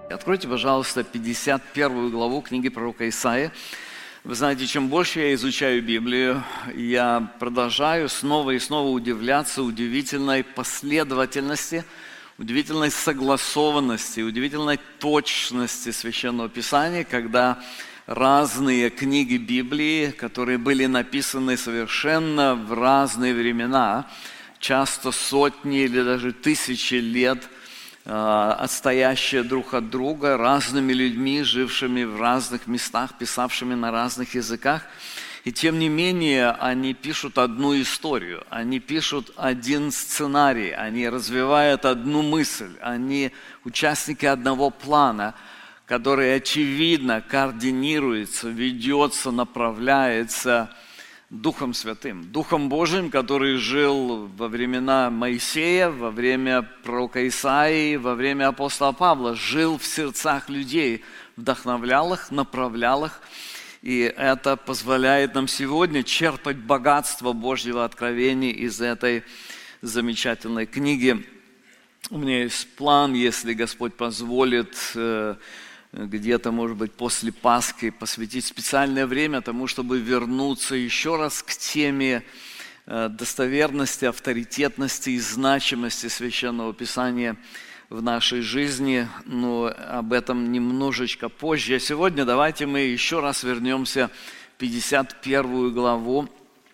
Откройте, пожалуйста, 51 главу книги пророка Исаии. Вы знаете, чем больше я изучаю Библию, я продолжаю снова и снова удивляться удивительной последовательности, удивительной согласованности, удивительной точности Священного Писания, когда разные книги Библии, которые были написаны совершенно в разные времена, часто сотни или даже тысячи лет, отстоящие друг от друга, разными людьми, жившими в разных местах, писавшими на разных языках. И тем не менее, они пишут одну историю, они пишут один сценарий, они развивают одну мысль, они участники одного плана, который очевидно координируется, ведется, направляется Духом Святым, Духом Божьим, который жил во времена Моисея, во время пророка Исаии, во время апостола Павла, жил в сердцах людей, вдохновлял их, направлял их. И это позволяет нам сегодня черпать богатство Божьего откровения из этой замечательной книги. У меня есть план, если Господь позволит, где-то, может быть, после Пасхи посвятить специальное время тому, чтобы вернуться еще раз к теме достоверности, авторитетности и значимости Священного Писания в нашей жизни, но об этом немножечко позже. А сегодня давайте мы еще раз вернемся в 51 главу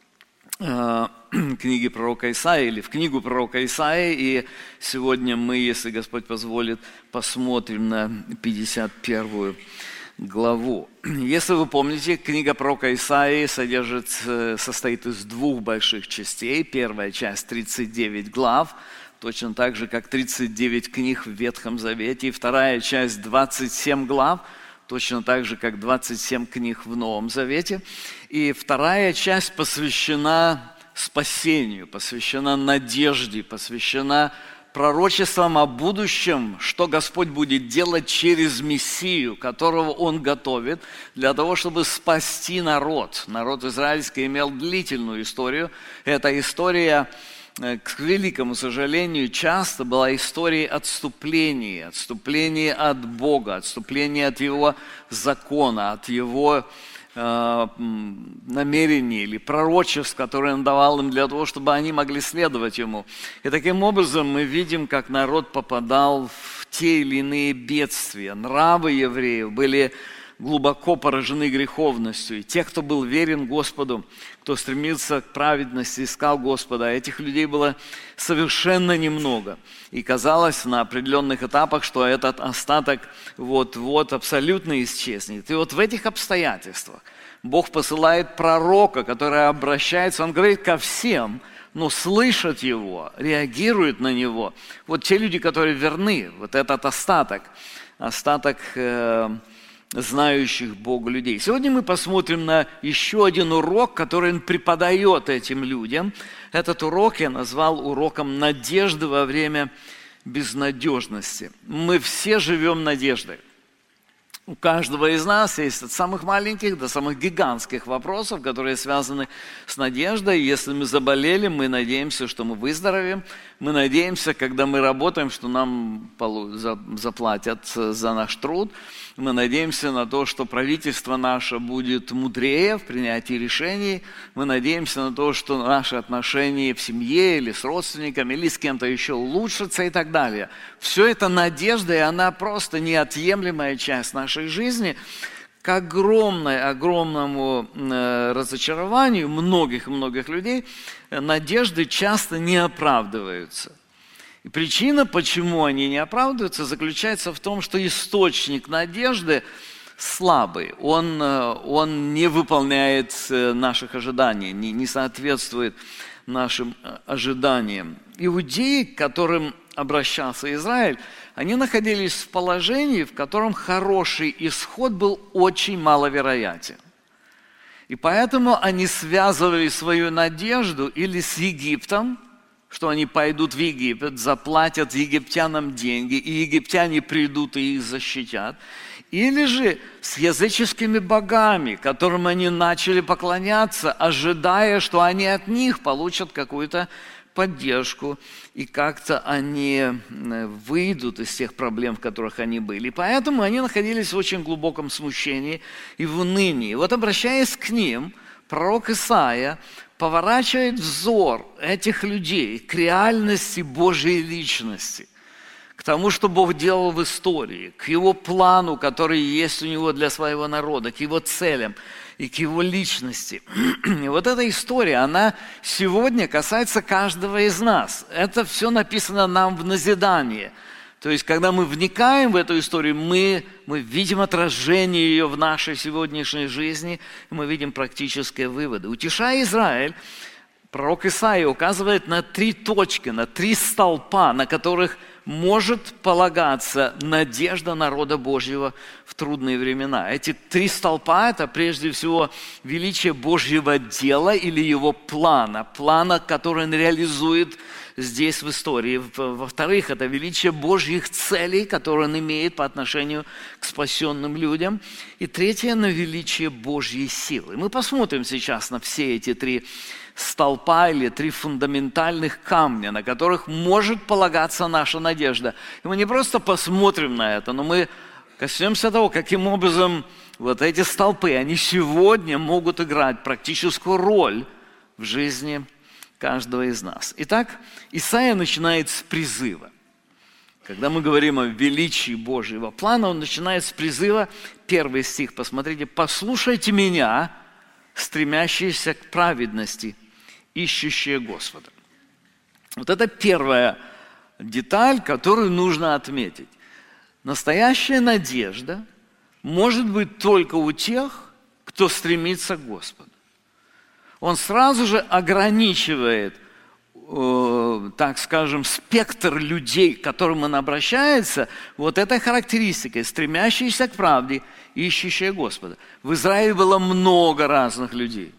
книги пророка Исаии, или в книгу пророка Исаии, и сегодня мы, если Господь позволит, посмотрим на 51 главу. Если вы помните, книга пророка Исаии состоит из двух больших частей. Первая часть 39 глав, точно так же, как 39 книг в Ветхом Завете, и вторая часть 27 глав, точно так же, как 27 книг в Новом Завете. И вторая часть посвящена спасению, посвящена надежде, посвящена пророчествам о будущем, что Господь будет делать через Мессию, которого Он готовит для того, чтобы спасти народ. Народ израильский имел длительную историю. Эта история, к великому сожалению, часто была историей отступления от Бога, отступления от Его закона, от Его намерений или пророчеств, которые Он давал им для того, чтобы они могли следовать Ему. И таким образом мы видим, как народ попадал в те или иные бедствия. Нравы евреев были глубоко поражены греховностью. И те, кто был верен Господу, кто стремился к праведности, искал Господа, этих людей было совершенно немного. И казалось на определенных этапах, что этот остаток вот-вот абсолютно исчезнет. И вот в этих обстоятельствах Бог посылает пророка, который обращается, он говорит ко всем, но слышат его, реагируют на него. Вот те люди, которые верны, вот этот остаток знающих Бога людей. Сегодня мы посмотрим на еще один урок, который Он преподает этим людям. Этот урок я назвал уроком надежды во время безнадежности. Мы все живем надеждой. У каждого из нас есть от самых маленьких до самых гигантских вопросов, которые связаны с надеждой. Если мы заболели, мы надеемся, что мы выздоровеем. Мы надеемся, когда мы работаем, что нам заплатят за наш труд. Мы надеемся на то, что правительство наше будет мудрее в принятии решений. Мы надеемся на то, что наши отношения в семье или с родственниками, или с кем-то еще улучшатся и так далее. Все это надежда, и она просто неотъемлемая часть нашей жизни. К огромному разочарованию многих людей надежды часто не оправдываются. И причина, почему они не оправдываются, заключается в том, что источник надежды слабый, он не выполняет наших ожиданий, не соответствует нашим ожиданиям. Иудеи, к которым обращался Израиль, они находились в положении, в котором хороший исход был очень маловероятен. И поэтому они связывали свою надежду или с Египтом, что они пойдут в Египет, заплатят египтянам деньги, и египтяне придут и их защитят. Или же с языческими богами, которым они начали поклоняться, ожидая, что они от них получат какую-то поддержку, и как-то они выйдут из тех проблем, в которых они были. Поэтому они находились в очень глубоком смущении и в унынии. Вот обращаясь к ним, пророк Исаия поворачивает взор этих людей к реальности Божьей личности, к тому, что Бог делал в истории, к Его плану, который есть у Него для своего народа, к Его целям и к Его личности. И вот эта история, она сегодня касается каждого из нас. Это все написано нам в назидание. То есть, когда мы вникаем в эту историю, мы видим отражение ее в нашей сегодняшней жизни, и мы видим практические выводы. Утешая Израиль, пророк Исаия указывает на 3 точки, на 3 столпа, на которых может полагаться надежда народа Божьего в трудные времена. Эти 3 столпа – это прежде всего величие Божьего дела или Его плана, который Он реализует здесь в истории. Во-вторых, это величие Божьих целей, которые Он имеет по отношению к спасенным людям. И третье – на величие Божьей силы. Мы посмотрим сейчас на все эти 3 столпа или 3 фундаментальных камня, на которых может полагаться наша надежда. И мы не просто посмотрим на это, но мы коснемся того, каким образом вот эти столпы, они сегодня могут играть практическую роль в жизни каждого из нас. Итак, Исаия начинает с призыва. Когда мы говорим о величии Божьего плана, он начинает с призыва. 1 стих, посмотрите. «Послушайте меня, стремящиеся к праведности, ищущие Господа». Вот это первая деталь, которую нужно отметить. Настоящая надежда может быть только у тех, кто стремится к Господу. Он сразу же ограничивает, так скажем, спектр людей, к которым он обращается, вот этой характеристикой, стремящиеся к правде, ищущие Господа. В Израиле было много разных людей.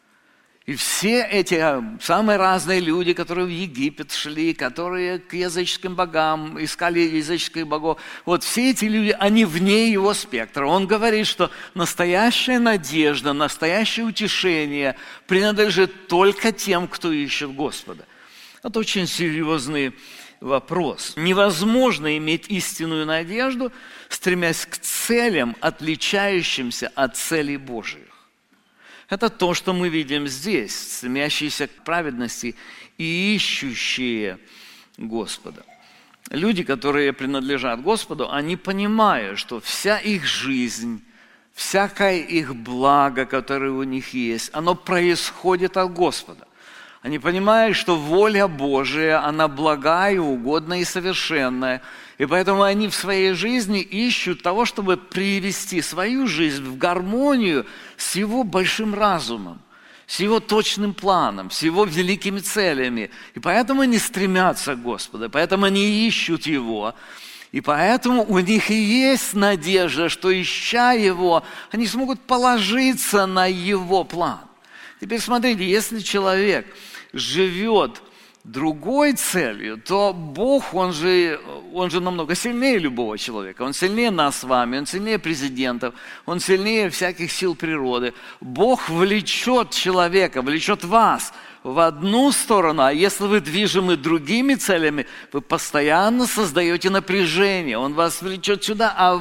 И все эти самые разные люди, которые в Египет шли, которые к языческим богам, искали языческих богов, вот все эти люди, они вне его спектра. Он говорит, что настоящая надежда, настоящее утешение принадлежит только тем, кто ищет Господа. Это очень серьезный вопрос. Невозможно иметь истинную надежду, стремясь к целям, отличающимся от целей Божьих. Это то, что мы видим здесь, стремящиеся к праведности и ищущие Господа. Люди, которые принадлежат Господу, они понимают, что вся их жизнь, всякое их благо, которое у них есть, оно происходит от Господа. Они понимают, что воля Божия, она благая, угодная и совершенная. И поэтому они в своей жизни ищут того, чтобы привести свою жизнь в гармонию с Его большим разумом, с Его точным планом, с Его великими целями. И поэтому они стремятся к Господу, поэтому они ищут Его. И поэтому у них и есть надежда, что, ища Его, они смогут положиться на Его план. Теперь смотрите, если человек живет другой целью, то Бог, он же намного сильнее любого человека. Он сильнее нас с вами, Он сильнее президентов, Он сильнее всяких сил природы. Бог влечет человека, влечет вас в одну сторону, а если вы движимы другими целями, вы постоянно создаете напряжение. Он вас влечет сюда, а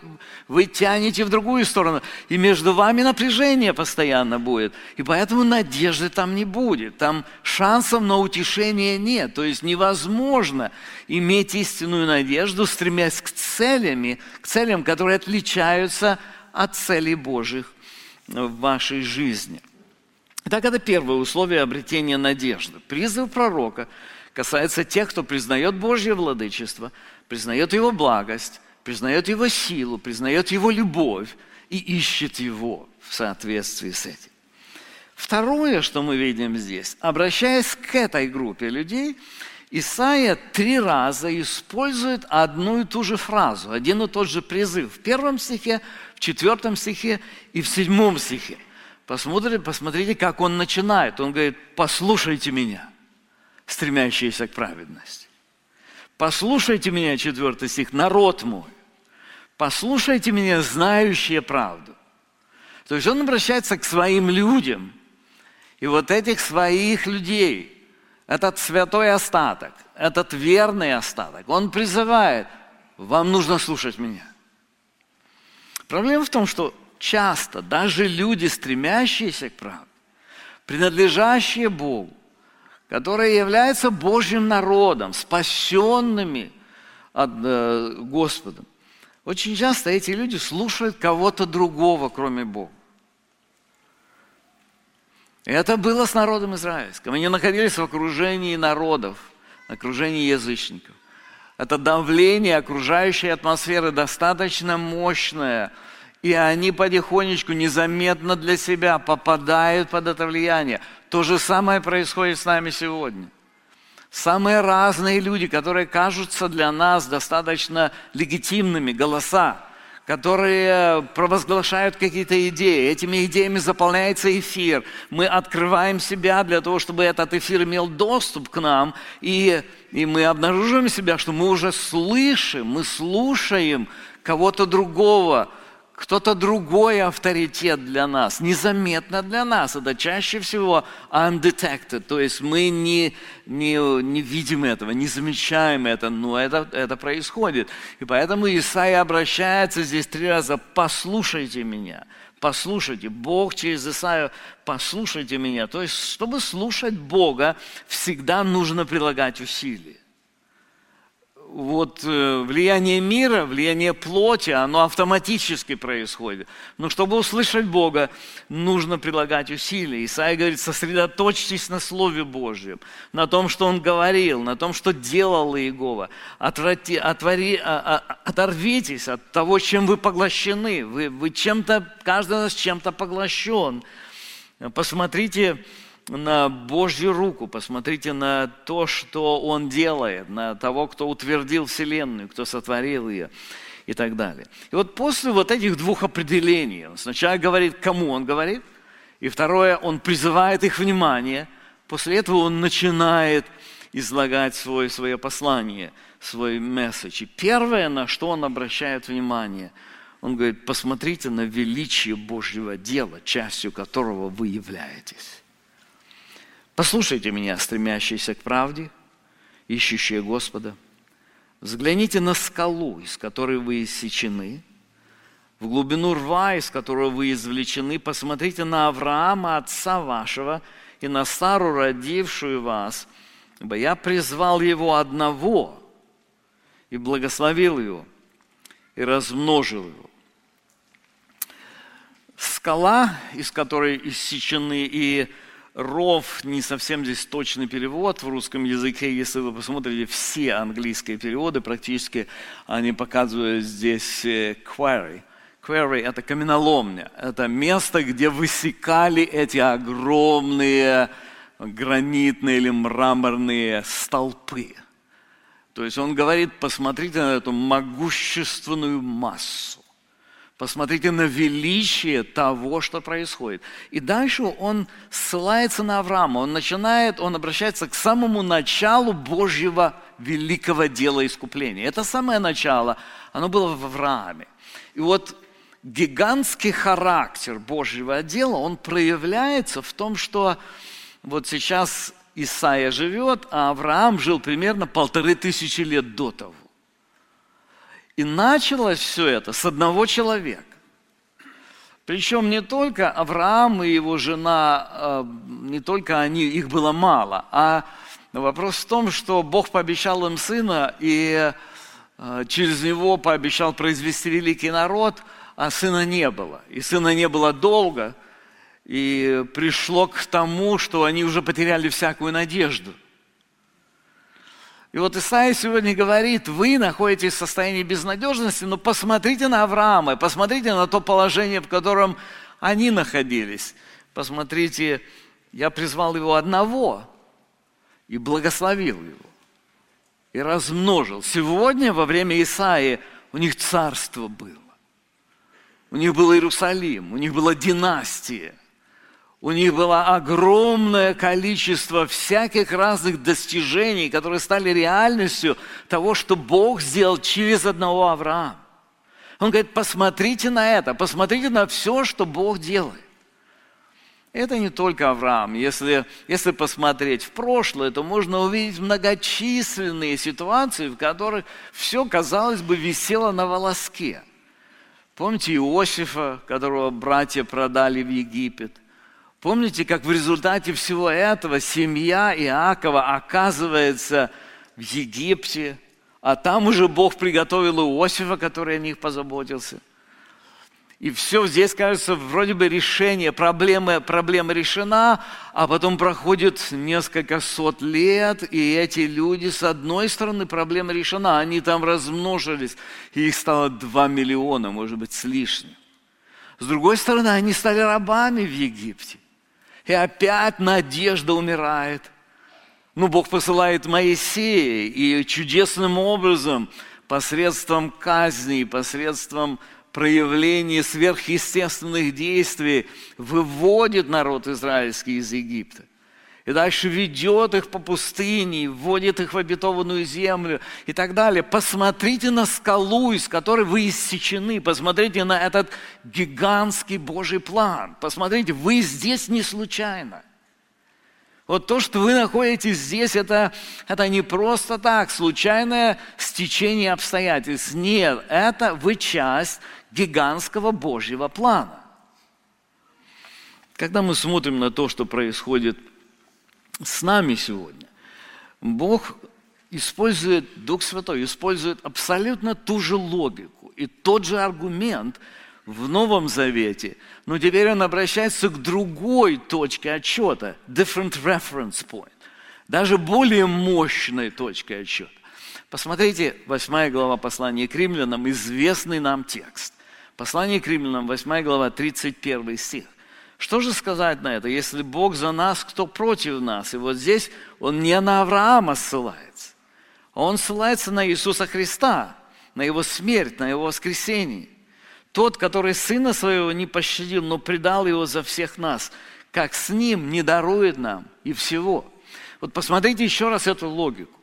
вы тянете в другую сторону. И между вами напряжение постоянно будет. И поэтому надежды там не будет. Там шансов на утешение нет. То есть невозможно иметь истинную надежду, стремясь к целям, которые отличаются от целей Божьих в вашей жизни. Итак, это первое условие обретения надежды. Призыв пророка касается тех, кто признает Божье владычество, признает Его благость, признает Его силу, признает Его любовь и ищет Его в соответствии с этим. Второе, что мы видим здесь, обращаясь к этой группе людей, Исаия 3 раза использует одну и ту же фразу, один и тот же призыв. В 1 стихе, в 4 стихе и в 7 стихе. Посмотрите, как он начинает. Он говорит: послушайте меня, стремящиеся к праведности. Послушайте меня, 4 стих, народ мой. Послушайте меня, знающие правду. То есть он обращается к своим людям. И вот этих своих людей, этот святой остаток, этот верный остаток, он призывает, вам нужно слушать меня. Проблема в том, что часто даже люди, стремящиеся к правде, принадлежащие Богу, которые являются Божьим народом, спасенными от Господом, очень часто эти люди слушают кого-то другого, кроме Бога. И это было с народом израильским. Они находились в окружении народов, в окружении язычников. Это давление окружающей атмосферы достаточно мощное, и они потихонечку, незаметно для себя попадают под это влияние. То же самое происходит с нами сегодня. Самые разные люди, которые кажутся для нас достаточно легитимными, голоса, которые провозглашают какие-то идеи. Этими идеями заполняется эфир. Мы открываем себя для того, чтобы этот эфир имел доступ к нам, и мы обнаруживаем себя, что мы уже слышим, мы слушаем кого-то другого. Кто-то другой авторитет для нас, незаметно для нас. Это чаще всего undetected, то есть мы не видим этого, не замечаем это, но это происходит. И поэтому Исаия обращается здесь 3 раза: послушайте меня, послушайте. Бог через Исаию: послушайте меня. То есть, чтобы слушать Бога, всегда нужно прилагать усилия. Вот влияние мира, влияние плоти, оно автоматически происходит. Но чтобы услышать Бога, нужно прилагать усилия. Исаия говорит: сосредоточьтесь на Слове Божьем, на том, что Он говорил, на том, что делал Иегова. Оторвитесь от того, чем вы поглощены. Вы чем-то, каждый из нас чем-то поглощен. Посмотрите на Божью руку, посмотрите на то, что Он делает, на того, кто утвердил Вселенную, кто сотворил ее и так далее. И вот после вот этих 2 определений, Он сначала говорит, кому Он говорит, и второе, Он призывает их внимание, после этого Он начинает излагать свое послание, свой месседж. И первое, на что Он обращает внимание, Он говорит: посмотрите на величие Божьего дела, частью которого вы являетесь. Послушайте меня, стремящиеся к правде, ищущие Господа. Взгляните на скалу, из которой вы иссечены, в глубину рва, из которого вы извлечены. Посмотрите на Авраама, отца вашего, и на Сару, родившую вас, ибо я призвал его одного и благословил его, и размножил его. Скала, из которой иссечены, и ров, не совсем здесь точный перевод в русском языке. Если вы посмотрите все английские переводы, практически они показывают здесь quarry. Quarry – это каменоломня. Это место, где высекали эти огромные гранитные или мраморные столпы. То есть он говорит: посмотрите на эту могущественную массу. Посмотрите на величие того, что происходит. И дальше он ссылается на Авраама. Он обращается к самому началу Божьего великого дела искупления. Это самое начало, оно было в Аврааме. И вот гигантский характер Божьего дела, он проявляется в том, что вот сейчас Исаия живет, а Авраам жил примерно 1500 лет до того. И началось все это с одного человека. Причем не только Авраам и его жена, не только они, их было мало, а вопрос в том, что Бог пообещал им сына, и через него пообещал произвести великий народ, а сына не было. И сына не было долго, и пришло к тому, что они уже потеряли всякую надежду. И вот Исаия сегодня говорит: вы находитесь в состоянии безнадежности, но посмотрите на Авраама, посмотрите на то положение, в котором они находились. Посмотрите, я призвал его одного и благословил его, и размножил. Сегодня, во время Исаии, у них царство было. У них был Иерусалим, у них была династия. У них было огромное количество всяких разных достижений, которые стали реальностью того, что Бог сделал через одного Авраама. Он говорит: посмотрите на это, посмотрите на все, что Бог делает. Это не только Авраам. Если посмотреть в прошлое, то можно увидеть многочисленные ситуации, в которых все, казалось бы, висело на волоске. Помните Иосифа, которого братья продали в Египет? Помните, как в результате всего этого семья Иакова оказывается в Египте, а там уже Бог приготовил Иосифа, который о них позаботился. И все здесь, кажется, вроде бы решение, проблема решена, а потом проходит несколько сот лет, и эти люди, с одной стороны, проблема решена, они там размножились, и их стало 2 миллиона, может быть, с лишним. С другой стороны, они стали рабами в Египте. И опять надежда умирает. Бог посылает Моисея, и чудесным образом, посредством казни, посредством проявления сверхъестественных действий, выводит народ израильский из Египта. И дальше ведет их по пустыне, вводит их в обетованную землю и так далее. Посмотрите на скалу, из которой вы иссечены. Посмотрите на этот гигантский Божий план. Посмотрите, вы здесь не случайно. Вот то, что вы находитесь здесь, это не просто так, случайное стечение обстоятельств. Нет, это вы часть гигантского Божьего плана. Когда мы смотрим на то, что происходит с нами сегодня, Бог использует, Дух Святой использует абсолютно ту же логику и тот же аргумент в Новом Завете, но теперь он обращается к другой точке отсчета, different reference point, даже более мощной точкой отсчета. Посмотрите, 8 глава послания к римлянам, известный нам текст. Послание к римлянам, 8 глава, 31 стих. Что же сказать на это? Если Бог за нас, кто против нас? И вот здесь он не на Авраама ссылается, а он ссылается на Иисуса Христа, на Его смерть, на Его воскресение. Тот, который Сына Своего не пощадил, но предал Его за всех нас, как с Ним не дарует нам и всего. Вот посмотрите еще раз эту логику.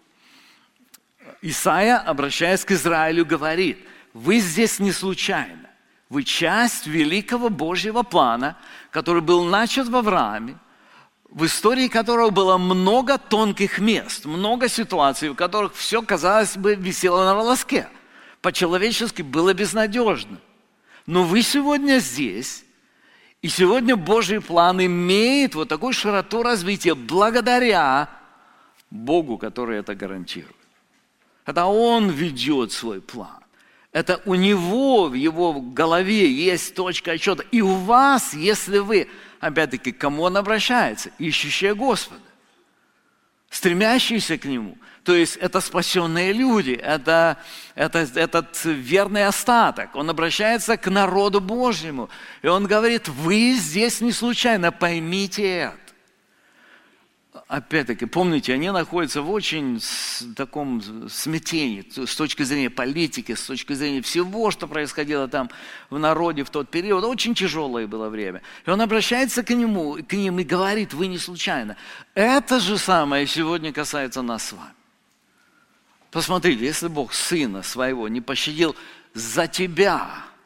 Исайя, обращаясь к Израилю, говорит: вы здесь не случайно. Вы часть великого Божьего плана, который был начат в Аврааме, в истории которого было много тонких мест, много ситуаций, в которых все, казалось бы, висело на волоске. По-человечески было безнадежно. Но вы сегодня здесь, и сегодня Божий план имеет вот такую широту развития благодаря Богу, который это гарантирует. Это Он ведет свой план. Это у Него, в Его голове есть точка отсчета. И у вас, если вы, опять-таки, к кому Он обращается? Ищущие Господа, стремящиеся к Нему. То есть это спасенные люди, это этот верный остаток. Он обращается к народу Божьему. И Он говорит: вы здесь не случайно, поймите это. Опять-таки, помните, они находятся в очень таком смятении с точки зрения политики, с точки зрения всего, что происходило там в народе в тот период. Очень тяжелое было время. И он обращается к ним и говорит: вы не случайно. Это же самое сегодня касается нас с вами. Посмотрите, если Бог Сына Своего не пощадил за тебя.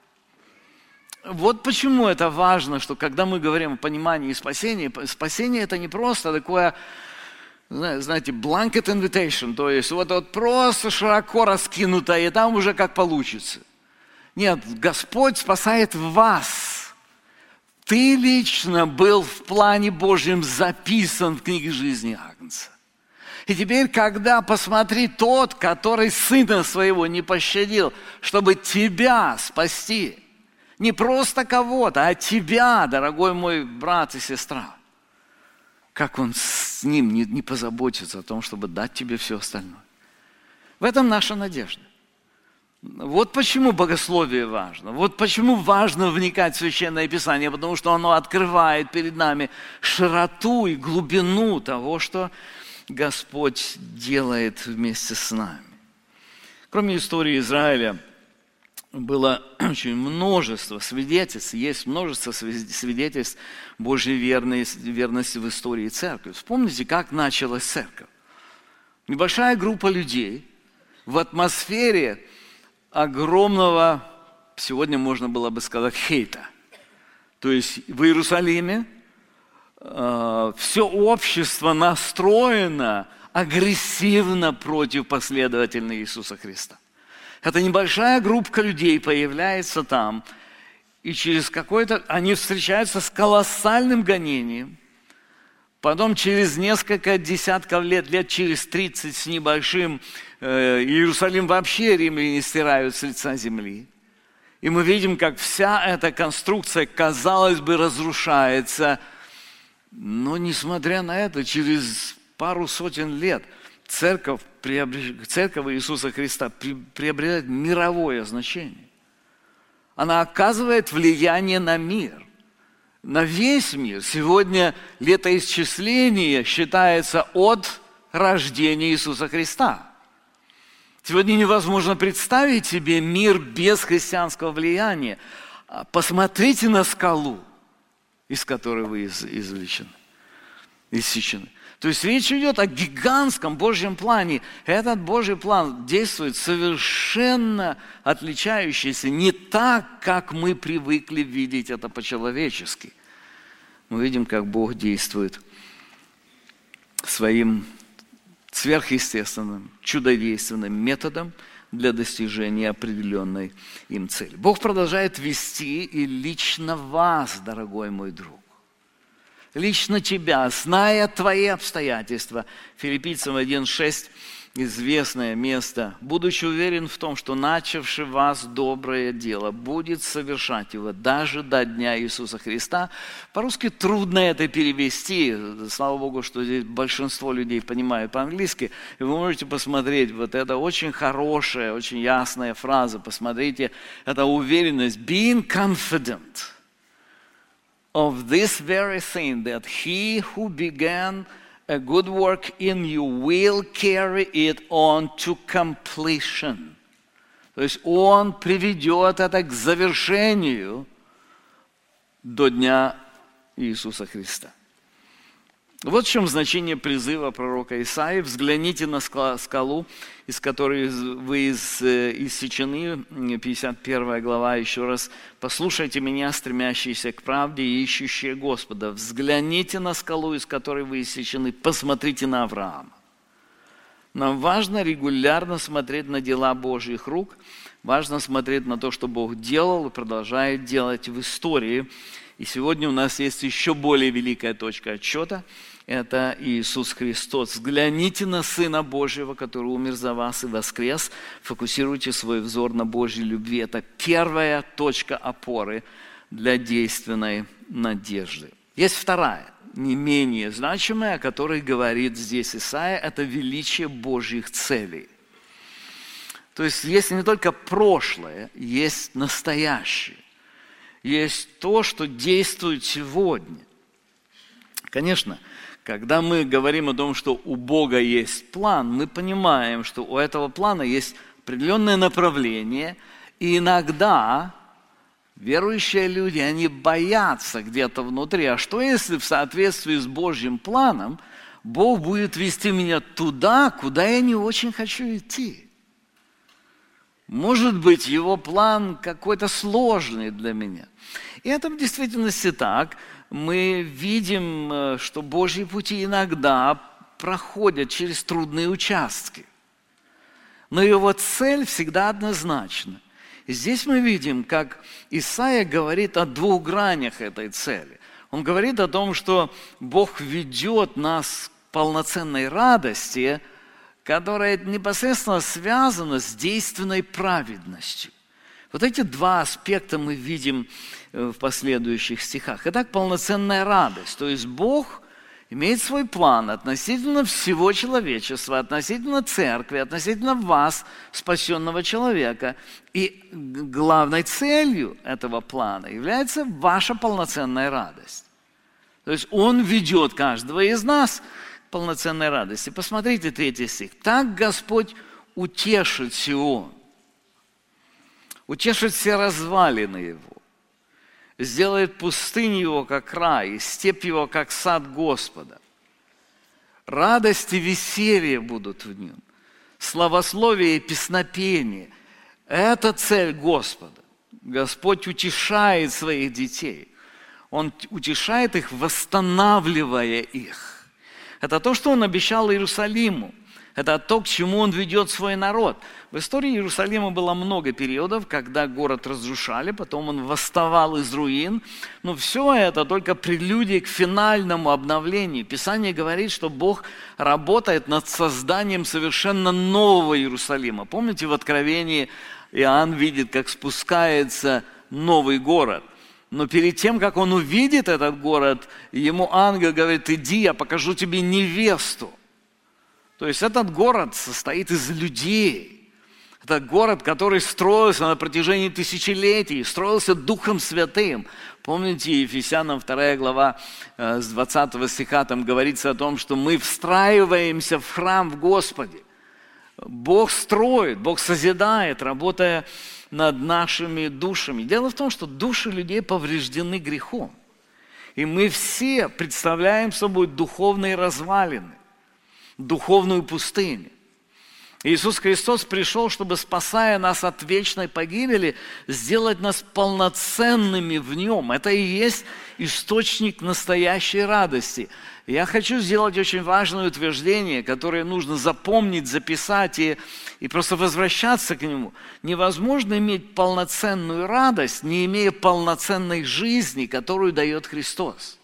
Вот почему это важно, что когда мы говорим о понимании спасения это не просто такое, знаете, blanket invitation, то есть вот просто широко раскинуто, и там уже как получится. Нет, Господь спасает вас. Ты лично был в плане Божьем записан в книге жизни Агнца. И теперь, когда посмотри, тот, который Сына Своего не пощадил, чтобы тебя спасти, не просто кого-то, а тебя, дорогой мой брат и сестра. Как Он с ним не позаботится о том, чтобы дать тебе все остальное. В этом наша надежда. Вот почему богословие важно. Вот почему важно вникать в Священное Писание, потому что оно открывает перед нами широту и глубину того, что Господь делает вместе с нами. Кроме истории Израиля, было очень множество свидетельств, есть множество свидетельств Божьей верности в истории церкви. Вспомните, как началась церковь. Небольшая группа людей в атмосфере огромного, сегодня можно было бы сказать, хейта. То есть в Иерусалиме все общество настроено агрессивно против последователей Иисуса Христа. Эта небольшая группа людей появляется там, и через они встречаются с колоссальным гонением. Потом через несколько десятков лет через 30 с небольшим, Иерусалим вообще римляне стирают с лица земли. И мы видим, как вся эта конструкция, казалось бы, разрушается. Но несмотря на это, через пару сотен лет церковь Иисуса Христа приобретает мировое значение. Она оказывает влияние на мир. На весь мир. Сегодня летоисчисление считается от рождения Иисуса Христа. Сегодня невозможно представить себе мир без христианского влияния. Посмотрите на скалу, из которой вы иссечены. То есть речь идет о гигантском Божьем плане. Этот Божий план действует совершенно отличающийся, не так, как мы привыкли видеть это по-человечески. Мы видим, как Бог действует своим сверхъестественным, чудодейственным методом для достижения определенной им цели. Бог продолжает вести и лично вас, дорогой мой друг. Лично тебя, зная твои обстоятельства. Филиппийцам 1:6, известное место. «Будучи уверен в том, что начавший вас доброе дело будет совершать его даже до дня Иисуса Христа». По-русски трудно это перевести. Слава Богу, что здесь большинство людей понимают по-английски. И вы можете посмотреть, вот это очень хорошая, очень ясная фраза. Посмотрите, это уверенность. Being confident of this very thing, that he who began a good work in you will carry it on to completion. То есть Он приведет это к завершению до дня Иисуса Христа. Вот в чем значение призыва пророка Исаии. Взгляните на скалу, из которой вы иссечены, 51 глава, еще раз. «Послушайте меня, стремящиеся к правде и ищущие Господа. Взгляните на скалу, из которой вы иссечены. Посмотрите на Авраама». Нам важно регулярно смотреть на дела Божьих рук. Важно смотреть на то, что Бог делал и продолжает делать в истории. И сегодня у нас есть еще более великая точка отсчета. Это Иисус Христос. Взгляните на Сына Божьего, который умер за вас и воскрес. Фокусируйте свой взор на Божьей любви. Это первая точка опоры для действенной надежды. Есть вторая, не менее значимая, о которой говорит здесь Исаия. Это величие Божьих целей. То есть есть не только прошлое, есть настоящее. Есть то, что действует сегодня. Конечно, когда мы говорим о том, что у Бога есть план, мы понимаем, что у этого плана есть определенное направление, и иногда верующие люди, они боятся где-то внутри, а что если в соответствии с Божьим планом Бог будет вести меня туда, куда я не очень хочу идти? Может быть, Его план какой-то сложный для меня. И это в действительности так. Мы видим, что Божьи пути иногда проходят через трудные участки. Но Его цель всегда однозначна. И здесь мы видим, как Исаия говорит о двух гранях этой цели. Он говорит о том, что Бог ведет нас к полноценной радости, которая непосредственно связана с действенной праведностью. Вот эти два аспекта мы видим в последующих стихах. Итак, полноценная радость. То есть Бог имеет свой план относительно всего человечества, относительно церкви, относительно вас, спасенного человека. И главной целью этого плана является ваша полноценная радость. То есть Он ведет каждого из нас к полноценной радости. Посмотрите 3 стих. «Так Господь утешит Сион, утешит все развалины его, сделает пустыню его, как рай, и степь его, как сад Господа. Радость и веселье будут в нем, славословие и песнопение. Это цель Господа. Господь утешает своих детей. Он утешает их, восстанавливая их. Это то, что Он обещал Иерусалиму. Это то, к чему Он ведет свой народ. В истории Иерусалима было много периодов, когда город разрушали, потом он восставал из руин. Но все это только прелюдия к финальному обновлению. Писание говорит, что Бог работает над созданием совершенно нового Иерусалима. Помните, в Откровении Иоанн видит, как спускается новый город. Но перед тем, как он увидит этот город, ему ангел говорит: иди, я покажу тебе невесту. То есть этот город состоит из людей. Это город, который строился на протяжении тысячелетий, строился Духом Святым. Помните, Ефесянам 2 глава с 20 стиха, там говорится о том, что мы встраиваемся в храм в Господе. Бог строит, Бог созидает, работая над нашими душами. Дело в том, что души людей повреждены грехом. И мы все представляем собой духовные развалины, духовную пустыню. Иисус Христос пришел, чтобы, спасая нас от вечной погибели, сделать нас полноценными в Нем. Это и есть источник настоящей радости. Я хочу сделать очень важное утверждение, которое нужно запомнить, записать и просто возвращаться к нему. Невозможно иметь полноценную радость, не имея полноценной жизни, которую дает Христос.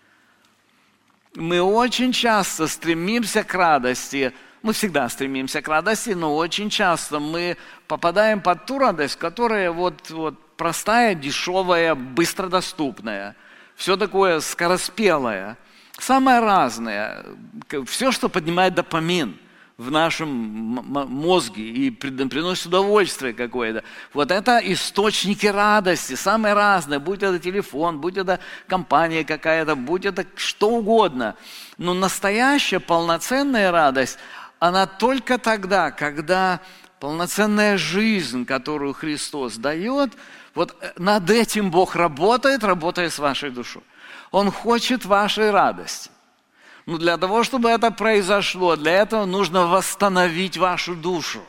Мы очень часто стремимся к радости, мы всегда стремимся к радости, но очень часто мы попадаем под ту радость, которая вот простая, дешевая, быстродоступная, все такое скороспелое, самое разное, все, что поднимает допамин в нашем мозге и приносит удовольствие какое-то. Вот это источники радости, самые разные, будь это телефон, будь это компания какая-то, будь это что угодно. Но настоящая полноценная радость, она только тогда, когда полноценная жизнь, которую Христос дает, вот над этим Бог работает, работая с вашей душой. Он хочет вашей радости. Но для того, чтобы это произошло, для этого нужно восстановить вашу душу.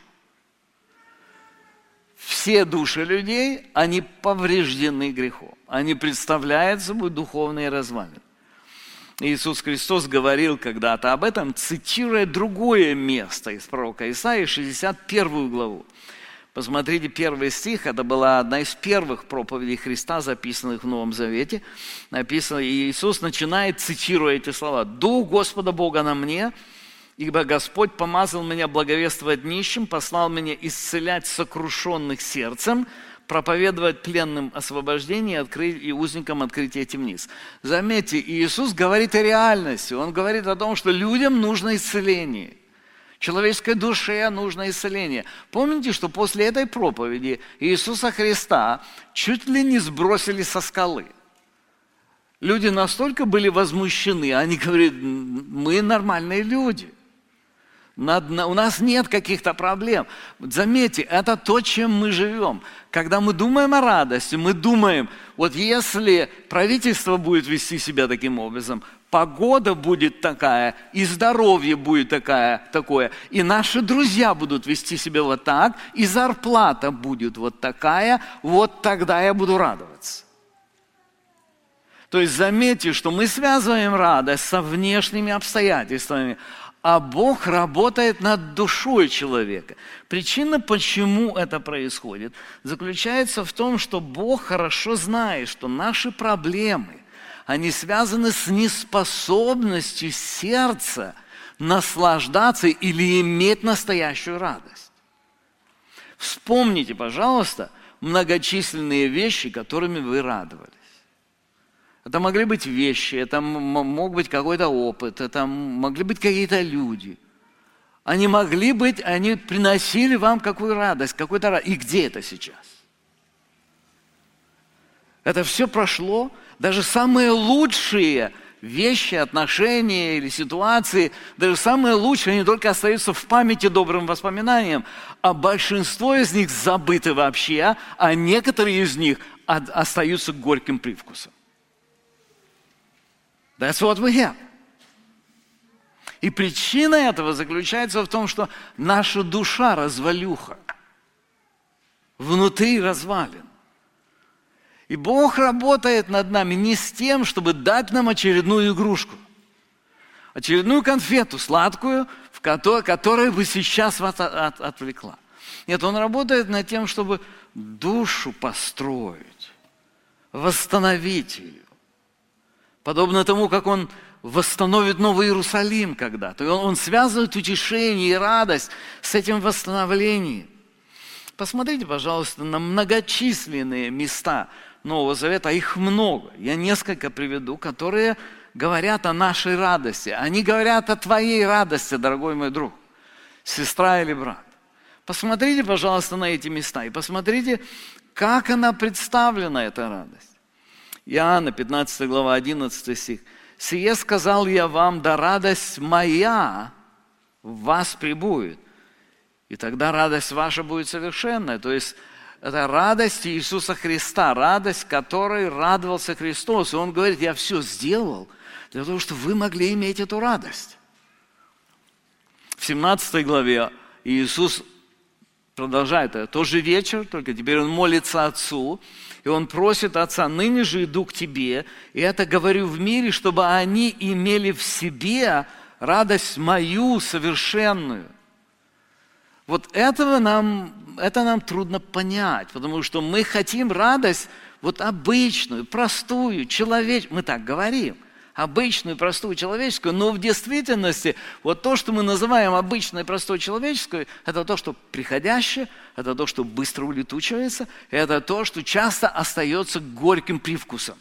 Все души людей, они повреждены грехом. Они представляют собой духовные развалины. Иисус Христос говорил когда-то об этом, цитируя другое место из пророка Исаии, 61 главу. Посмотрите, 1 стих, это была одна из первых проповедей Христа, записанных в Новом Завете. Написано, и Иисус начинает, цитируя эти слова: «Дух Господа Бога на мне, ибо Господь помазал меня благовествовать нищим, послал меня исцелять сокрушенных сердцем, проповедовать пленным освобождение и узникам открытие темниц». Заметьте, Иисус говорит о реальности, Он говорит о том, что людям нужно исцеление. Человеческой душе нужно исцеление. Помните, что после этой проповеди Иисуса Христа чуть ли не сбросили со скалы. Люди настолько были возмущены, они говорят: мы нормальные люди. У нас нет каких-то проблем. Заметьте, это то, чем мы живем. Когда мы думаем о радости, мы думаем, вот если правительство будет вести себя таким образом, погода будет такая, и здоровье будет такое, и наши друзья будут вести себя вот так, и зарплата будет вот такая, вот тогда я буду радоваться. То есть заметьте, что мы связываем радость со внешними обстоятельствами, а Бог работает над душой человека. Причина, почему это происходит, заключается в том, что Бог хорошо знает, что наши проблемы, они связаны с неспособностью сердца наслаждаться или иметь настоящую радость. Вспомните, пожалуйста, многочисленные вещи, которыми вы радовались. Это могли быть вещи, это мог быть какой-то опыт, это могли быть какие-то люди. Они приносили вам какую радость, какую-то радость. И где это сейчас? Это все прошло. Даже самые лучшие вещи, отношения или ситуации, даже самые лучшие, они только остаются в памяти добрым воспоминанием, а большинство из них забыты вообще, а некоторые из них остаются горьким привкусом. That's what we have. И причина этого заключается в том, что наша душа развалюха. Внутри развалин. И Бог работает над нами не с тем, чтобы дать нам очередную игрушку, очередную конфету сладкую, которая бы сейчас вас отвлекла. Нет, Он работает над тем, чтобы душу построить, восстановить ее. Подобно тому, как Он восстановит Новый Иерусалим когда-то. И Он связывает утешение и радость с этим восстановлением. Посмотрите, пожалуйста, на многочисленные места Нового Завета, а их много. Я несколько приведу, которые говорят о нашей радости. Они говорят о твоей радости, дорогой мой друг, сестра или брат. Посмотрите, пожалуйста, на эти места и посмотрите, как она представлена, эта радость. Иоанна, 15 глава, 11 стих. «Сие сказал я вам, да радость моя в вас пребудет, и тогда радость ваша будет совершенная». То есть это радость Иисуса Христа, радость, которой радовался Христос. И Он говорит, я все сделал для того, чтобы вы могли иметь эту радость. В 17 главе Иисус продолжает это. Тот же вечер, только теперь Он молится Отцу, и Он просит Отца, ныне же иду к Тебе, и это говорю в мире, чтобы они имели в себе радость мою совершенную. Вот это нам трудно понять, потому что мы хотим радость вот обычную, простую, человеческую, мы так говорим, обычную, простую, человеческую, но в действительности вот то, что мы называем обычной, простой, человеческой, это то, что приходящее, это то, что быстро улетучивается, это то, что часто остается горьким привкусом.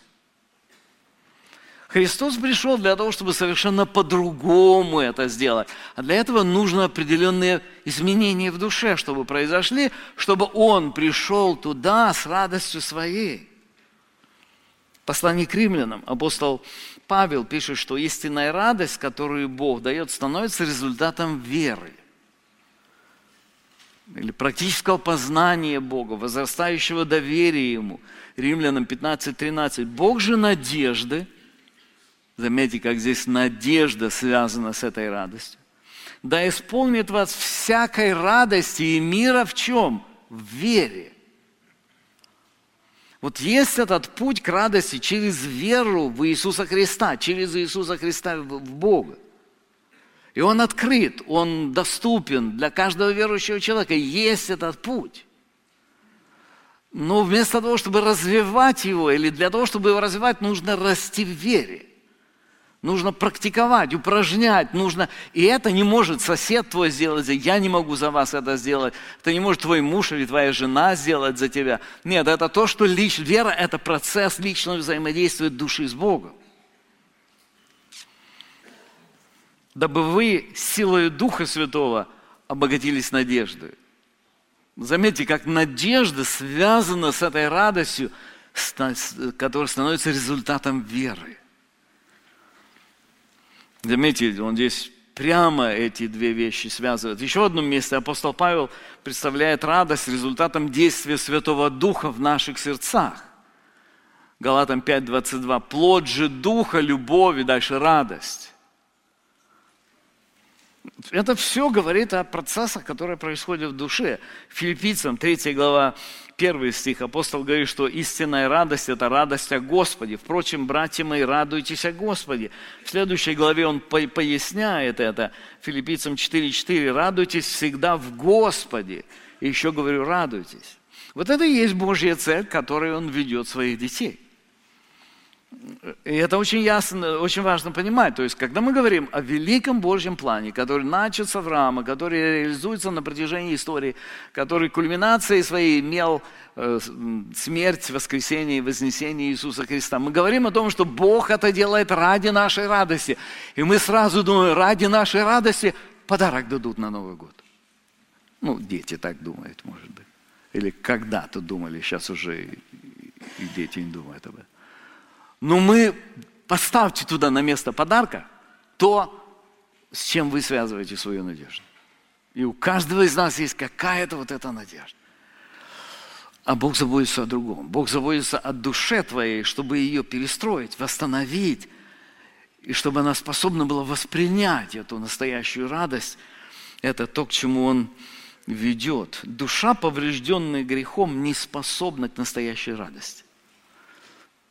Христос пришел для того, чтобы совершенно по-другому это сделать. А для этого нужно определенные изменения в душе, чтобы произошли, чтобы Он пришел туда с радостью своей. Послание к римлянам апостол Павел пишет, что истинная радость, которую Бог дает, становится результатом веры или практического познания Бога, возрастающего доверия Ему. Римлянам 15:13. Бог же надежды, заметьте, как здесь надежда связана с этой радостью, да исполнит вас всякой радости и мира в чем? В вере. Вот есть этот путь к радости через веру в Иисуса Христа, через Иисуса Христа в Бога. И он открыт, он доступен для каждого верующего человека. Есть этот путь. Но вместо того, чтобы развивать его, или для того, чтобы его развивать, нужно расти в вере. Нужно практиковать, упражнять, нужно... И это не может сосед твой сделать, я не могу за вас это сделать, это не может твой муж или твоя жена сделать за тебя. Нет, это то, что вера – это процесс личного взаимодействия души с Богом. Дабы вы силой Духа Святого обогатились надеждой. Заметьте, как надежда связана с этой радостью, которая становится результатом веры. Заметьте, он здесь прямо эти две вещи связывает. Еще в одном месте апостол Павел представляет радость результатом действия Святого Духа в наших сердцах. Галатам 5:22. Плод же Духа, любовь и дальше радость. Это все говорит о процессах, которые происходят в душе. Филиппийцам 3 глава 1 стих апостол говорит, что истинная радость – это радость о Господе. Впрочем, братья мои, радуйтесь о Господе. В следующей главе он поясняет это. Филиппийцам 4:4. Радуйтесь всегда в Господе. И еще говорю, радуйтесь. Вот это и есть Божья цель, к которой Он ведет своих детей. И это очень ясно, очень важно понимать. То есть, когда мы говорим о великом Божьем плане, который начат с Авраама, который реализуется на протяжении истории, который кульминацией своей имел смерть, воскресение и вознесение Иисуса Христа, мы говорим о том, что Бог это делает ради нашей радости. И мы сразу думаем, ради нашей радости подарок дадут на Новый год. Ну, дети так думают, может быть. Или когда-то думали, сейчас уже и дети не думают об этом. Но мы поставьте туда на место подарка то, с чем вы связываете свою надежду. И у каждого из нас есть какая-то вот эта надежда. А Бог заботится о другом. Бог заботится о душе твоей, чтобы ее перестроить, восстановить, и чтобы она способна была воспринять эту настоящую радость. Это то, к чему Он ведет. Душа, поврежденная грехом, не способна к настоящей радости.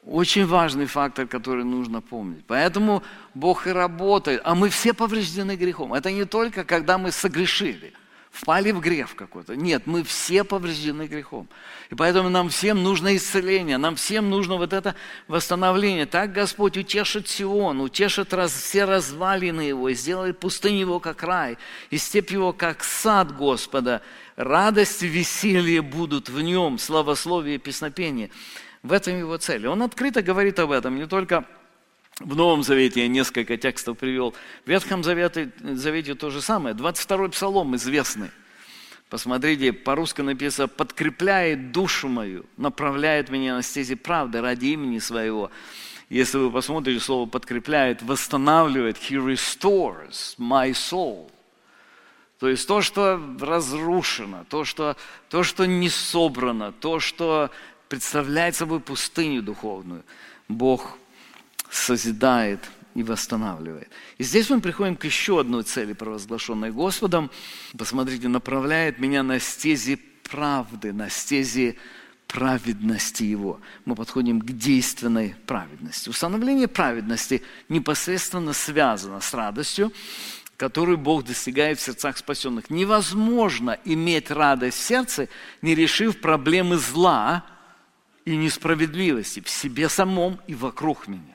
Очень важный фактор, который нужно помнить. Поэтому Бог и работает. А мы все повреждены грехом. Это не только когда мы согрешили, впали в грех какой-то. Нет, мы все повреждены грехом. И поэтому нам всем нужно исцеление, нам всем нужно вот это восстановление. Так Господь утешит Сион, утешит все развалины его, и сделает пустыню его, как рай, и степь его, как сад Господа. Радость и веселье будут в нем, славословие и песнопение. В этом его цель. Он открыто говорит об этом, не только в Новом Завете, я несколько текстов привел. В Ветхом Завете то же самое. 22-й Псалом известный. Посмотрите, по-русски написано: «Подкрепляет душу мою, направляет меня на стези правды ради имени своего». Если вы посмотрите, слово «подкрепляет», восстанавливает. «He restores my soul». То есть то, что разрушено, то, что не собрано, то, что представляет собой пустыню духовную, Бог созидает и восстанавливает. И здесь мы приходим к еще одной цели, провозглашенной Господом. Посмотрите, направляет меня на стези правды, на стези праведности Его. Мы подходим к действенной праведности. Установление праведности непосредственно связано с радостью, которую Бог достигает в сердцах спасенных. Невозможно иметь радость в сердце, не решив проблемы зла и несправедливости в себе самом и вокруг меня.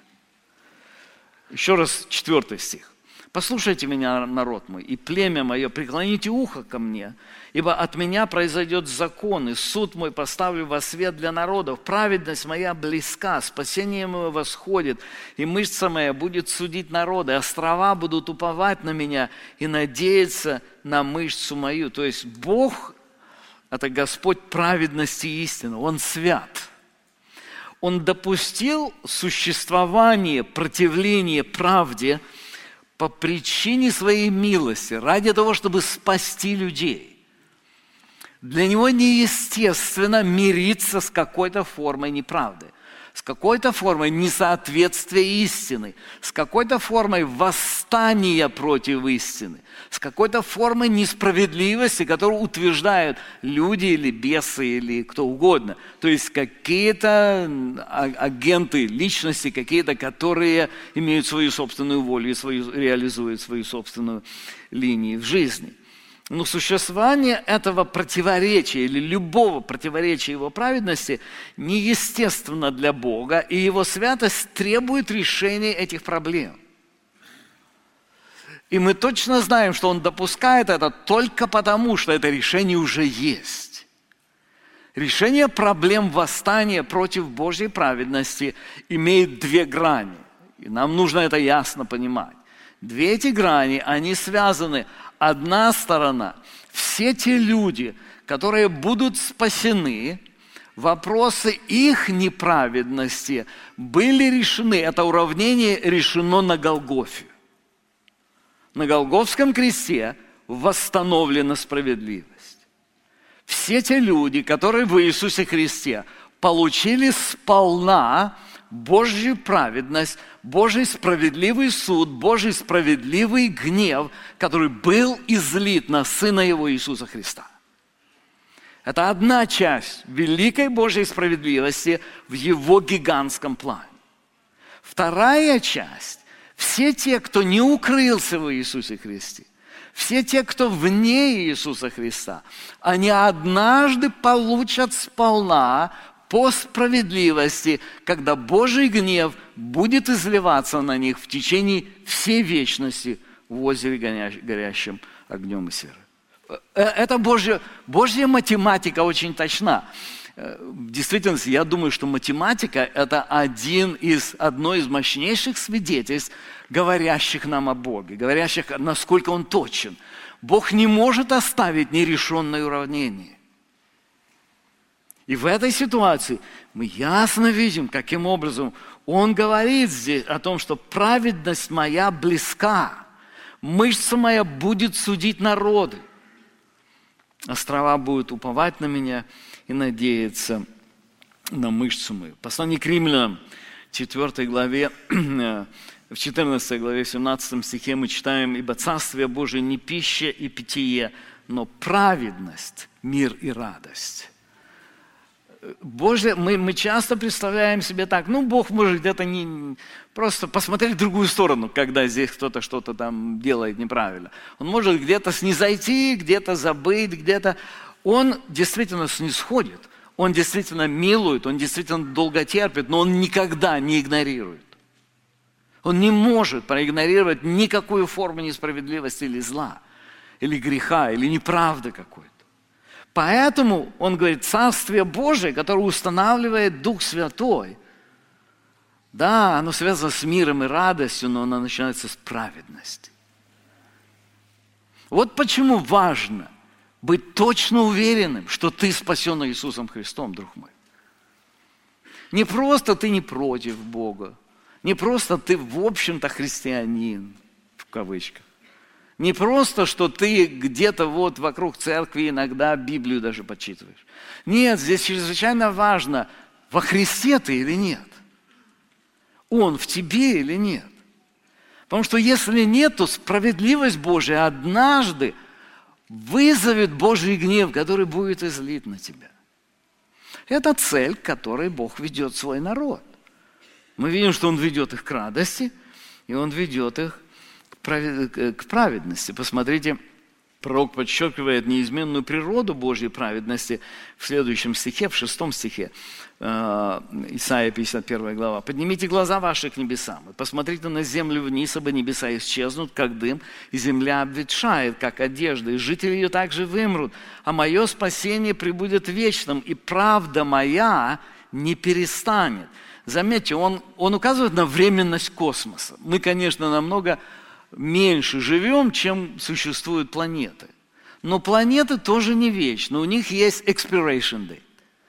Еще раз 4 стих. «Послушайте меня, народ мой, и племя мое, преклоните ухо ко мне, ибо от меня произойдет закон, и суд мой поставлю во свет для народов. Праведность моя близка, спасение мое восходит, и мышца моя будет судить народы. Острова будут уповать на меня и надеяться на мышцу мою». То есть Бог – это Господь праведности и истины, Он свят. Он допустил существование, противление правде по причине своей милости, ради того, чтобы спасти людей. Для него неестественно мириться с какой-то формой неправды, с какой-то формой несоответствия истины, с какой-то формой восстания против истины, с какой-то формой несправедливости, которую утверждают люди или бесы или кто угодно. То есть какие-то агенты, личности какие-то, которые имеют свою собственную волю и реализуют свою собственную линию в жизни. Но существование этого противоречия или любого противоречия его праведности неестественно для Бога, и его святость требует решения этих проблем. И мы точно знаем, что он допускает это только потому, что это решение уже есть. Решение проблем восстания против Божьей праведности имеет 2 грани. И нам нужно это ясно понимать. 2 эти грани, они связаны. Одна сторона – все те люди, которые будут спасены, вопросы их неправедности были решены. Это уравнение решено на Голгофе. На Голгофском кресте восстановлена справедливость. Все те люди, которые в Иисусе Христе получили сполна Божью праведность, Божий справедливый суд, Божий справедливый гнев, который был излит на Сына Его Иисуса Христа. Это одна часть великой Божьей справедливости в Его гигантском плане. Вторая часть – все те, кто не укрылся в Иисусе Христе, все те, кто вне Иисуса Христа, они однажды получат сполна по справедливости, когда Божий гнев будет изливаться на них в течение всей вечности в озере, горящем огнем и серой. Это Божья математика очень точна. В действительности, я думаю, что математика – это одно из мощнейших свидетельств, говорящих нам о Боге, говорящих, насколько Он точен. Бог не может оставить нерешенное уравнение. И в этой ситуации мы ясно видим, каким образом Он говорит здесь о том, что праведность моя близка, мышца моя будет судить народы, острова будут уповать на меня и надеяться на мышцу мою. Послание к Римлянам, 4 главе, в 14 главе, в 17 стихе мы читаем: «Ибо Царствие Божие не пища и питье, но праведность, мир и радость». Божье, мы часто представляем себе так, Бог может где-то не просто посмотреть в другую сторону, когда здесь кто-то что-то там делает неправильно. Он может где-то снизойти, где-то забыть, где-то... Он действительно снисходит, он действительно милует, он действительно долго терпит, но он никогда не игнорирует. Он не может проигнорировать никакую форму несправедливости или зла, или греха, или неправды какой-то. Поэтому он говорит, Царствие Божие, которое устанавливает Дух Святой, да, оно связано с миром и радостью, но оно начинается с праведности. Вот почему важно быть точно уверенным, что ты спасен Иисусом Христом, друг мой. Не просто ты не против Бога, не просто ты, в общем-то, христианин, в кавычках. Не просто, что ты где-то вот вокруг церкви иногда Библию даже почитываешь. Нет, здесь чрезвычайно важно, во Христе ты или нет. Он в тебе или нет. Потому что если нет, то справедливость Божия однажды вызовет Божий гнев, который будет излит на тебя. Это цель, к которой Бог ведет свой народ. Мы видим, что Он ведет их к радости, и Он ведет их к праведности. Посмотрите, пророк подчеркивает неизменную природу Божьей праведности в следующем стихе, в 6 стихе, Исайя 51 глава. «Поднимите глаза ваши к небесам, и посмотрите на землю вниз, ибо небеса исчезнут, как дым, и земля обветшает, как одежда, и жители ее также вымрут, а мое спасение пребудет вечным, и правда моя не перестанет». Заметьте, он указывает на временность космоса. Мы, конечно, намного меньше живем, чем существуют планеты. Но планеты тоже не вечны, у них есть expiration date.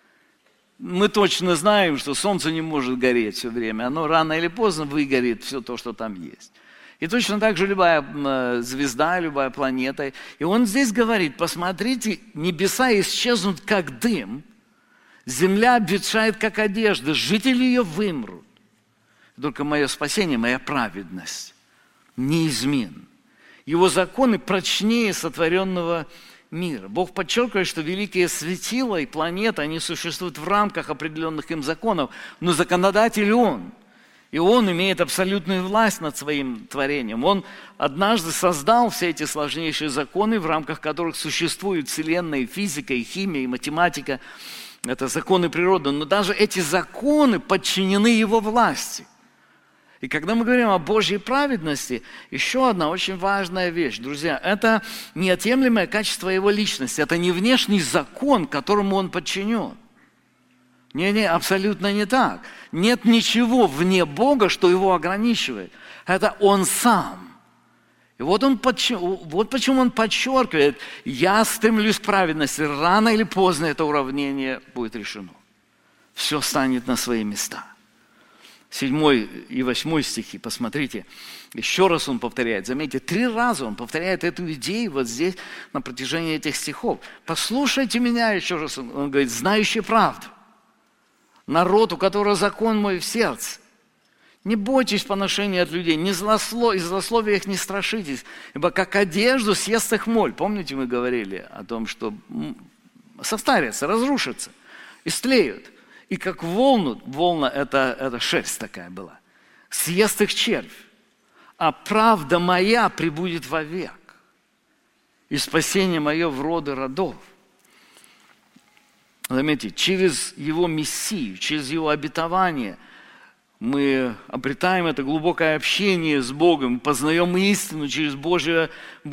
Мы точно знаем, что Солнце не может гореть все время, оно рано или поздно выгорит все то, что там есть. И точно так же любая звезда, любая планета. И он здесь говорит, посмотрите, небеса исчезнут, как дым, земля обветшает, как одежда, жители ее вымрут. Только мое спасение, моя праведность неизмен. Его законы прочнее сотворенного мира. Бог подчеркивает, что великие светила и планеты, они существуют в рамках определенных им законов, но законодатель Он. И Он имеет абсолютную власть над своим творением. Он однажды создал все эти сложнейшие законы, в рамках которых существует Вселенная, и физика, и химия, и математика. Это законы природы. Но даже эти законы подчинены Его власти. И когда мы говорим о Божьей праведности, еще одна очень важная вещь, друзья, это неотъемлемое качество Его личности, это не внешний закон, которому Он подчинен. Не, абсолютно не так. Нет ничего вне Бога, что Его ограничивает. Это Он Сам. И вот почему Он подчеркивает, я стремлюсь к праведности, рано или поздно это уравнение будет решено. Все станет на свои места. 7 и 8 стихи, посмотрите, еще раз он повторяет, заметьте, 3 раза он повторяет эту идею вот здесь на протяжении этих стихов. Послушайте меня, еще раз он говорит, знающий правду, народ, у которого закон мой в сердце. Не бойтесь поношения от людей, из злословия их не страшитесь, ибо как одежду съест их моль. Помните, мы говорили о том, что состарятся, разрушатся, истлеют. И как волна это шерсть такая была, съест их червь, а правда моя пребудет вовек, и спасение мое в роды родов. Заметьте, через Его Мессию, через Его обетование мы обретаем это глубокое общение с Богом, познаем истину через Божье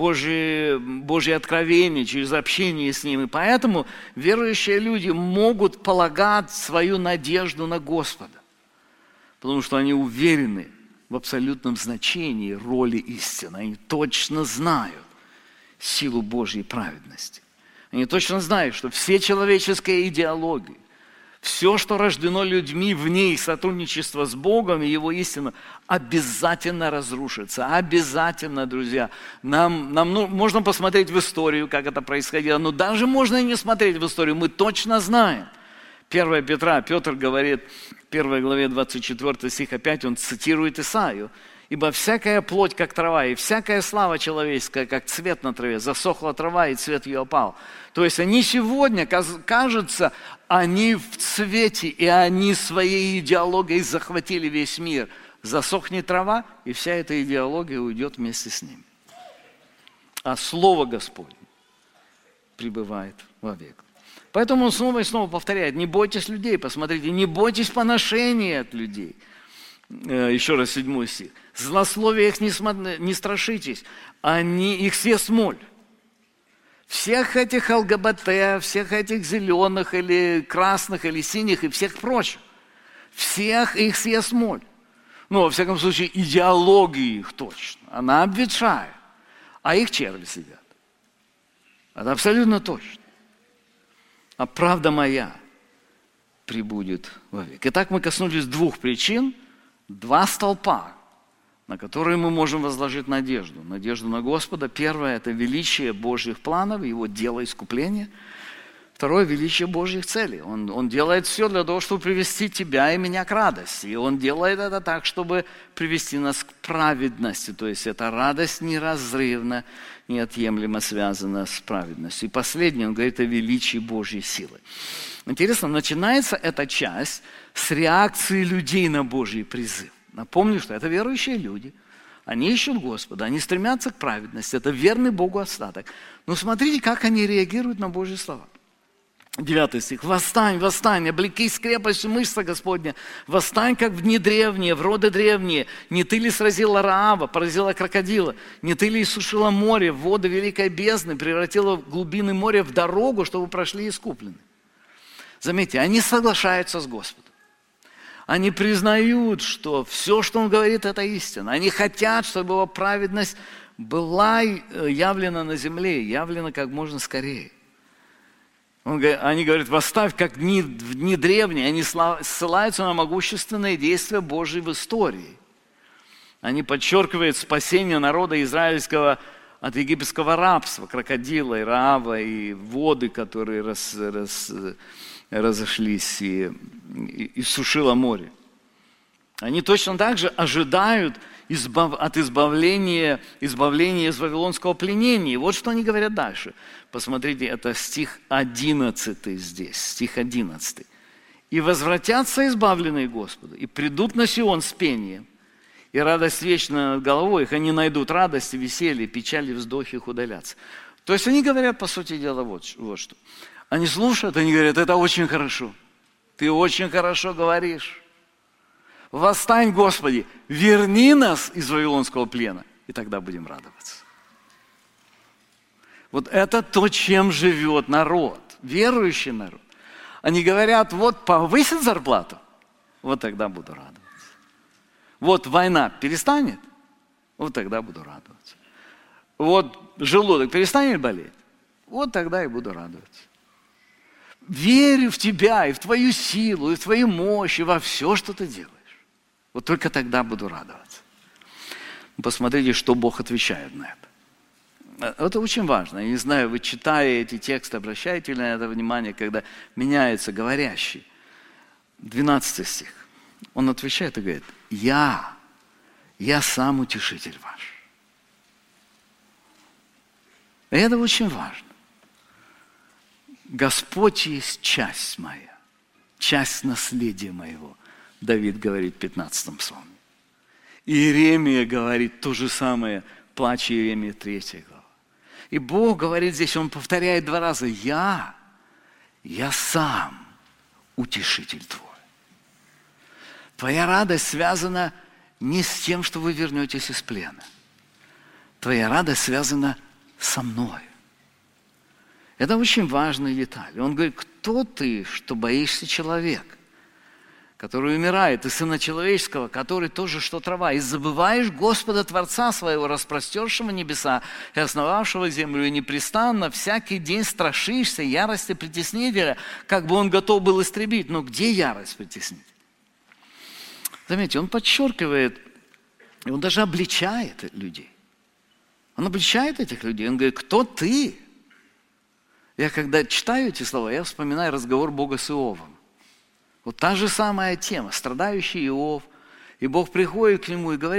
откровение, через общение с Ним. И поэтому верующие люди могут полагать свою надежду на Господа, потому что они уверены в абсолютном значении роли истины. Они точно знают силу Божьей праведности. Они точно знают, что все человеческие идеологии, все, что рождено людьми вне их сотрудничества с Богом и Его истину, обязательно разрушится. Обязательно, друзья. Нам можно посмотреть в историю, как это происходило, но даже можно и не смотреть в историю. Мы точно знаем. 1 Петра, Петр говорит, в 1 главе 24 стих, опять он цитирует Исаию. Ибо всякая плоть, как трава, и всякая слава человеческая, как цвет на траве, засохла трава, и цвет ее опал. То есть они сегодня, кажется, они в цвете, и они своей идеологией захватили весь мир. Засохнет трава, и вся эта идеология уйдет вместе с ними. А Слово Господне пребывает вовек. Поэтому он снова и снова повторяет: не бойтесь людей, посмотрите, не бойтесь поношения от людей. Еще раз 7 стих. Злословия их не страшитесь, их съест моль. Всех этих ЛГБТ, всех этих зеленых или красных или синих и всех прочих, всех их съест моль. Ну, во всяком случае, идеология их точно, она обветшает, а их черви сидят. Это абсолютно точно. А правда моя пребудет вовек. Итак, мы коснулись 2 причин, 2 столпа, на которые мы можем возложить надежду. Надежду на Господа. Первое – это величие Божьих планов, Его дела искупления. Второе – величие Божьих целей. Он делает все для того, чтобы привести тебя и меня к радости. И Он делает это так, чтобы привести нас к праведности. То есть эта радость неразрывно, неотъемлемо связана с праведностью. И последнее, он говорит о величии Божьей силы. Интересно, начинается эта часть с реакции людей на Божий призыв. Напомню, что это верующие люди. Они ищут Господа, они стремятся к праведности. Это верный Богу остаток. Но смотрите, как они реагируют на Божьи слова. 9 стих. «Восстань, восстань, облекись крепостью мышца Господня, восстань, как в дни древние, в роды древние. Не ты ли сразила Раава, поразила крокодила? Не ты ли иссушила море, воды великой бездны, превратила глубины моря в дорогу, чтобы прошли искуплены?» Заметьте, они соглашаются с Господом. Они признают, что все, что Он говорит, это истина. Они хотят, чтобы Его праведность была явлена на земле, явлена как можно скорее. Они говорят: восставь, как в дни древние. Они ссылаются на могущественные действия Божьи в истории. Они подчеркивают спасение народа израильского от египетского рабства, крокодила и Раава, и воды, которые разошлись, и сушило море. Они точно так же ожидают от избавления из вавилонского пленения. И вот что они говорят дальше. Посмотрите, это стих 11 здесь, стих 11. «И возвратятся избавленные Господу, и придут на Сион с пением, и радость вечна над головой их, они найдут радость и веселье, печали, вздохи их удалятся». То есть они говорят, по сути дела, вот что. Они слушают, они говорят: это очень хорошо. Ты очень хорошо говоришь. Восстань, Господи, верни нас из вавилонского плена, и тогда будем радоваться. Вот это то, чем живет народ, верующий народ. Они говорят: вот повысит зарплату, вот тогда буду радоваться. Вот война перестанет, вот тогда буду радоваться. Вот желудок перестанет болеть, вот тогда и буду радоваться. Верю в тебя и в твою силу, и в твою мощь, и во все, что ты делаешь. Вот только тогда буду радоваться. Посмотрите, что Бог отвечает на это. Это очень важно. Я не знаю, вы, читая эти тексты, обращаете ли на это внимание, когда меняется говорящий. 12 стих. Он отвечает и говорит: я сам утешитель ваш. И это очень важно. Господь есть часть моя, часть наследия моего. Давид говорит в 15 псалме. Иеремия говорит то же самое, плач Иеремии 3 глава. И Бог говорит здесь, Он повторяет 2 раза: я сам утешитель твой. Твоя радость связана не с тем, что вы вернетесь из плена. Твоя радость связана со мной. Это очень важная деталь. Он говорит: кто ты, что боишься человека, который умирает, и Сына Человеческого, который тоже, что трава, и забываешь Господа Творца своего, распростершего небеса и основавшего землю, и непрестанно всякий день страшишься ярости притеснителя, как бы он готов был истребить. Но где ярость притеснителя? Заметьте, он подчеркивает, и он даже обличает людей. Он обличает этих людей. Он говорит: кто ты? Я когда читаю эти слова, я вспоминаю разговор Бога с Иовом. Вот та же самая тема, страдающий Иов. И Бог приходит к нему и говорит: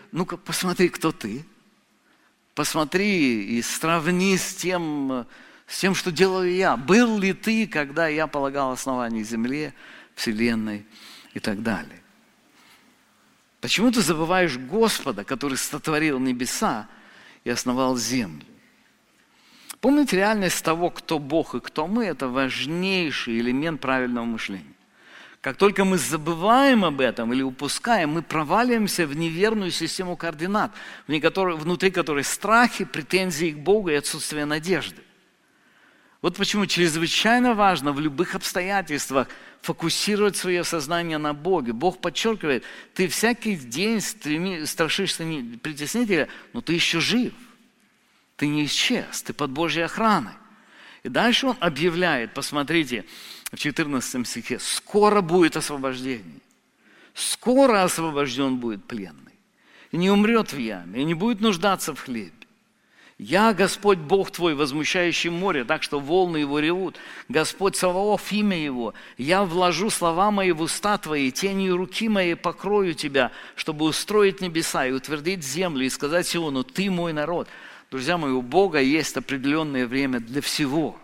ну-ка посмотри, кто ты. Посмотри и сравни с тем, что делаю я. Был ли ты, когда я полагал основание земле, вселенной и так далее? Почему ты забываешь Господа, который сотворил небеса и основал землю? Помните, реальность того, кто Бог и кто мы, это важнейший элемент правильного мышления. Как только мы забываем об этом или упускаем, мы проваливаемся в неверную систему координат, внутри которой страхи, претензии к Богу и отсутствие надежды. Вот почему чрезвычайно важно в любых обстоятельствах фокусировать свое сознание на Боге. Бог подчеркивает, ты всякий день страшишься притеснителя, но ты еще жив. Ты не исчез, ты под Божьей охраной. И дальше он объявляет, посмотрите, в 14 стихе, скоро будет освобождение. Скоро освобожден будет пленный. И не умрет в яме, и не будет нуждаться в хлебе. Я, Господь Бог твой, возмущающий море, так что волны его ревут. Господь Саваоф, имя его. Я вложу слова мои в уста твои, тенью руки моей покрою тебя, чтобы устроить небеса и утвердить землю, и сказать Сиону, ты мой народ. Друзья мои, у Бога есть определенное время для всего.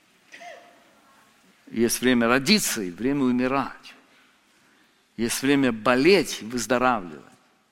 Есть время родиться и время умирать. Есть время болеть и выздоравливать.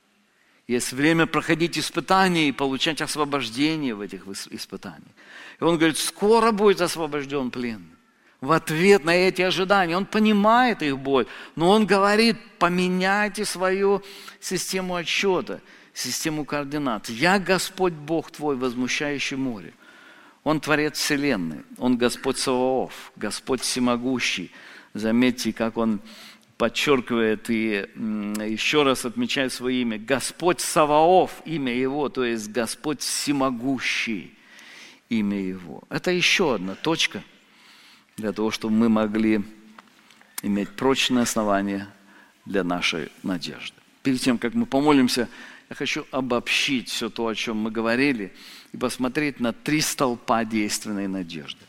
Есть время проходить испытания и получать освобождение в этих испытаниях. И он говорит, скоро будет освобожден пленный. В ответ на эти ожидания. Он понимает их боль, но он говорит, поменяйте свою систему отсчета, систему координат. Я Господь Бог твой, возмущающий море. Он Творец Вселенной, Он Господь Саваоф, Господь Всемогущий. Заметьте, как Он подчеркивает и еще раз отмечает свое имя. Господь Саваоф, имя Его, то есть Господь Всемогущий, имя Его. Это еще одна точка для того, чтобы мы могли иметь прочное основание для нашей надежды. Перед тем, как мы помолимся, я хочу обобщить все то, о чем мы говорили, и посмотреть на 3 столпа действенной надежды.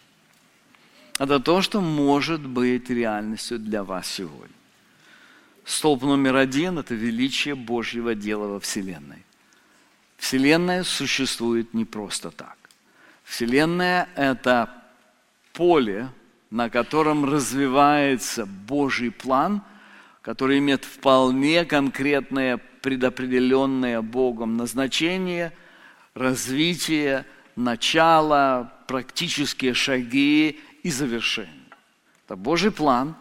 Это то, что может быть реальностью для вас сегодня. Столб номер 1 – это величие Божьего дела во Вселенной. Вселенная существует не просто так. Вселенная – это поле, на котором развивается Божий план, который имеет вполне конкретное, предопределенное Богом назначение, развитие, начало, практические шаги и завершение. Это Божий план,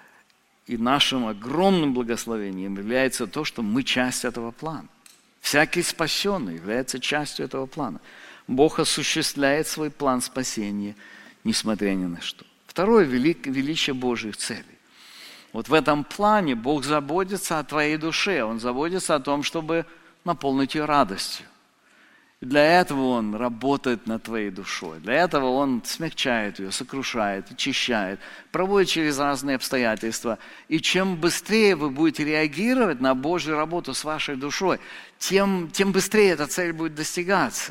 и нашим огромным благословением является то, что мы часть этого плана. Всякий спасенный является частью этого плана. Бог осуществляет свой план спасения, несмотря ни на что. Второе – величие Божьих целей. Вот в этом плане Бог заботится о твоей душе, Он заботится о том, чтобы наполнить ее радостью. И для этого Он работает над твоей душой. Для этого Он смягчает ее, сокрушает, очищает, проводит через разные обстоятельства. И чем быстрее вы будете реагировать на Божью работу с вашей душой, тем быстрее эта цель будет достигаться.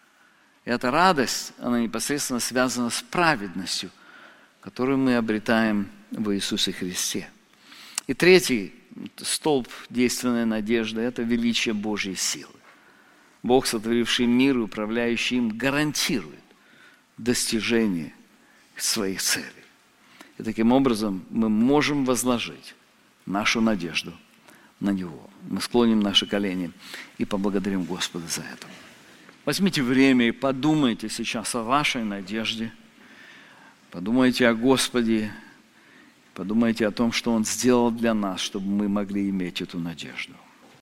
И эта радость, она непосредственно связана с праведностью, которую мы обретаем в Иисусе Христе. И третий столб действенной надежды – это величие Божьей силы. Бог, сотворивший мир и управляющий им, гарантирует достижение своих целей. И таким образом мы можем возложить нашу надежду на Него. Мы склоним наши колени и поблагодарим Господа за это. Возьмите время и подумайте сейчас о вашей надежде. Подумайте о Господе. Подумайте о том, что Он сделал для нас, чтобы мы могли иметь эту надежду.